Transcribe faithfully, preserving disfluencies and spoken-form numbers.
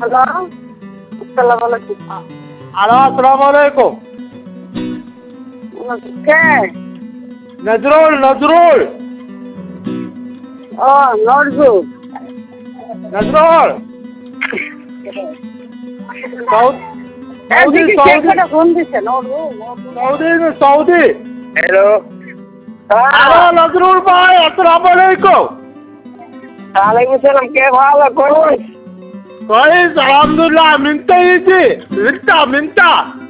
Hello আসসালামু আলাইকুম। Hello আসসালামু আলাইকুম। কে? নজরুল নজরুল ও নজরুল। নজরুল সাউথ সৌদি এদিকে কে সৌদি করে ফোন দিছে? Nazrul Saudi Saudi hello hello Nazrul ভাই আসসালামু আলাইকুম। ওয়ালাইকুম সালাম। কে ভালো করুন? كويس الحمد لله. منتا يجي منتا منتا